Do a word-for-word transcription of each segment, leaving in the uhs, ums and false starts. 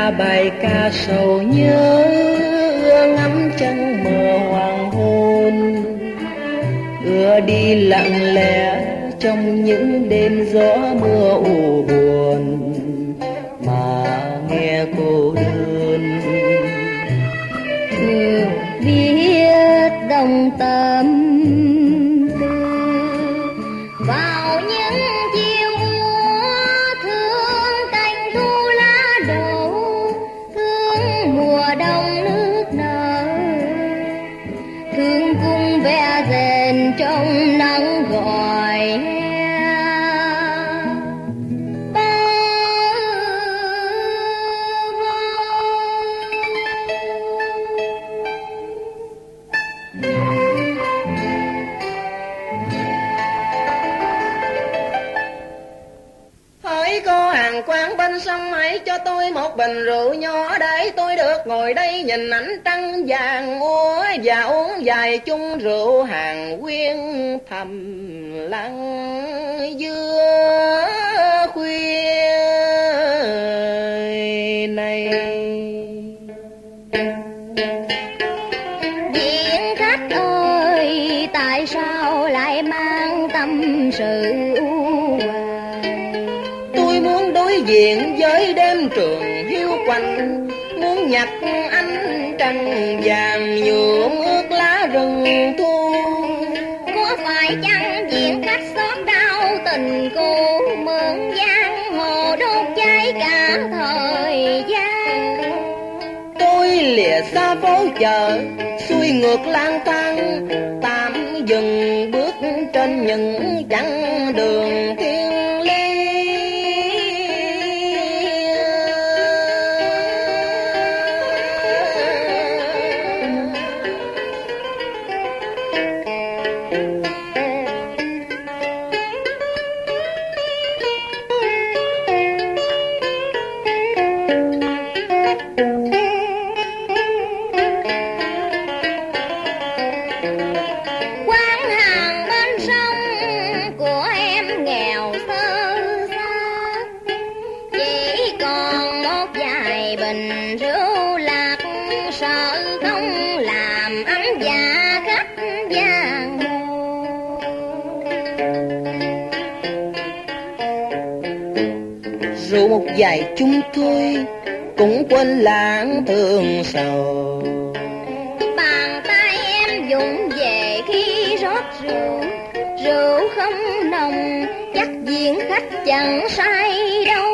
ca bài ca sầu nhớ, ưa ngắm trăng mờ hoàng hôn, ưa đi lặng lẽ trong những đêm gió mưa u buồn mà nghe cô đơn. Thường biết đồng tâm tư vào những chiều mùa, thương cành thu lá đổ, thương mùa đông nước nở, thương cung vẽ rền trong nắng gọi. Quán bên sông hãy cho tôi một bình rượu nhỏ để tôi được ngồi đây nhìn ánh trăng vàng úa và uống vài chung rượu hàng quyên thầm lặng giữa khuya này. Diện khách ơi, tại sao lại mang tâm sự diện với đêm trường hiu quạnh, muốn nhặt ánh trăng vàng nhuộm ướt lá rừng thu. Có phải chăng diện khách xót đau tình cũ, mượn giang hồ đốt cháy cả thời gian. Tôi lìa xa phố chợ, xuôi ngược lang thang, tạm dừng bước trên những chặng đường thiên lý. Rượu một vài chung thôi, cũng quên lãng thương sầu. Bàn tay em vụng về khi rót rượu, rượu không nồng, chắc diện khách chẳng say đâu.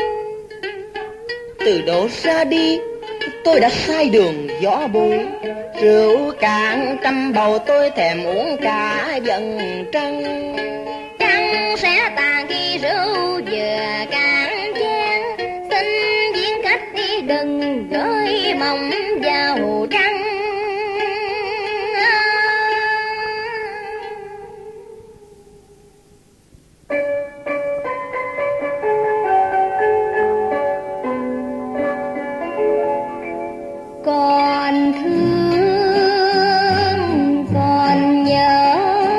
Từ độ ra đi, tôi đã sai đường gió bụi, rượu cạn trăm bầu tôi thèm uống cả dần trăng. Trăng sẽ tàn khi rượu vừa cạn chén, xin viên khách đi đừng gửi mộng vào trăng. Còn thương còn nhớ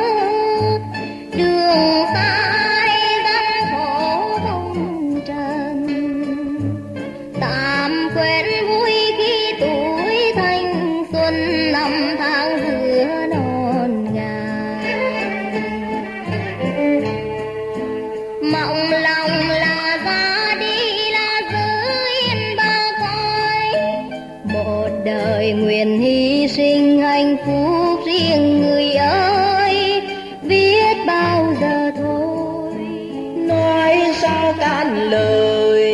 đường phai vắng khổ phong trần, tạm quên vui khi tuổi thanh xuân năm tháng giữa non ngàn. Mộng lòng là ra đi là giữ yên bao cõi, một đời nguyện hy sinh hạnh phúc riêng người ơi, biết bao giờ thôi. Nói sao cạn lời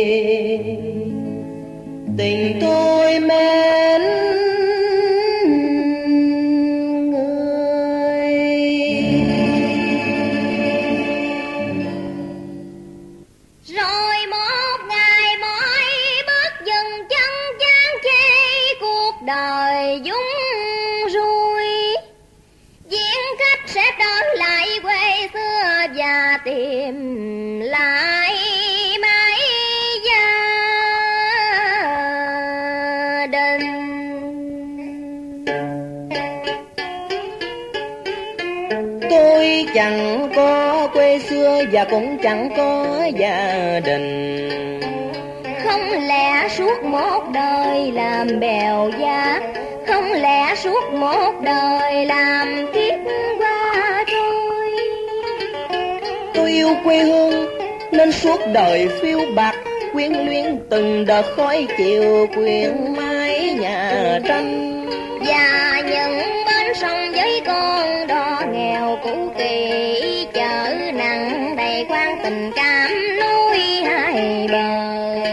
tình tôi mến người. Rồi một ngày mỗi bước dừng chân chán chê cuộc đời dũng rui, diễn khách sẽ trở lại quê xưa và tìm lại mái gia đình. Tôi chẳng có quê xưa và cũng chẳng có gia đình, không lẽ lẽ suốt một đời làm bèo giá, không lẽ suốt một đời làm kiếp qua trôi. Tôi yêu quê hương nên suốt đời phiêu bạt, quyến luyến từng đợt khói chiều quyện mái nhà tranh. Và những bến sông với con đò nghèo cũ kỹ, chợ nặng đầy quan tình cảm núi hai bờ.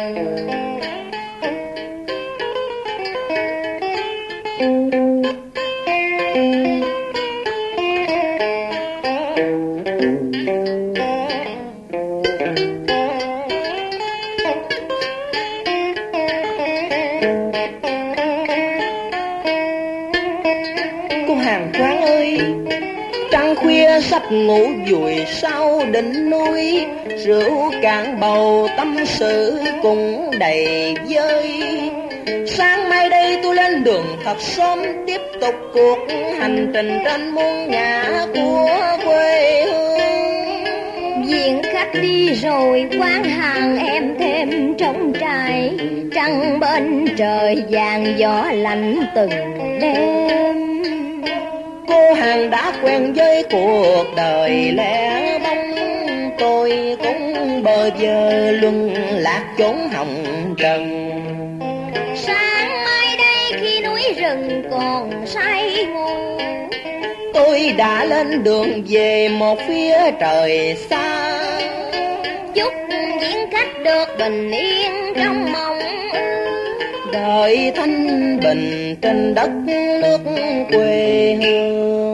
Sắp ngủ vùi sau đỉnh núi, rượu cạn bầu tâm sự cũng đầy vơi. Sáng mai đây tôi lên đường thật sớm, tiếp tục cuộc hành trình trên muôn ngã của quê hương. Diện khách đi rồi quán hàng em thêm trống trải, trăng bên trời vàng gió lạnh từng đêm. Cô hàng đã quen với cuộc đời lẻ bóng, tôi cũng bơ vơ luân lạc chốn hồng trần. Sáng mai đây khi núi rừng còn say ngủ, tôi đã lên đường về một phía trời xa. chúc diễn khách được bình yên trong mong đời thanh bình trên đất nước quê hương.